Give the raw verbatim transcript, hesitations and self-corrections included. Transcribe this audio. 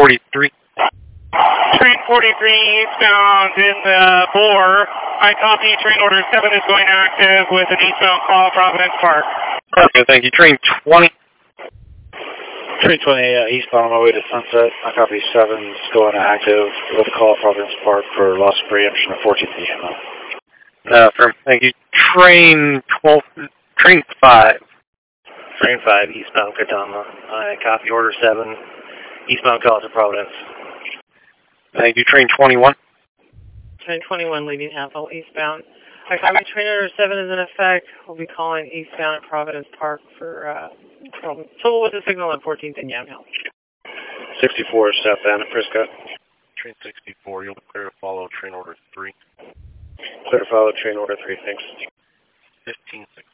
forty-three. Train forty-three eastbound in the bore. I copy. Train order seven is going active with an eastbound call, Providence Park. Okay, thank you. Train twenty. Train twenty uh, eastbound on my way to Sunset. I copy seven is going active with a call Providence Park for loss of preemption at fourteen P M Uh, firm. Thank you. Train twelve. Train five. Train five eastbound Katama. I copy order seven. Eastbound call to Providence. Thank you. Train twenty-one. Train twenty-one leaving Hampville eastbound. I copy. Train order seven is in effect. We'll be calling eastbound at Providence Park for uh, trouble, trouble with the signal at fourteenth and Yamhill. sixty-four is southbound at Frisco. Train sixty-four, you'll clear to follow train order three. Clear to follow train order three, thanks. fifteen six.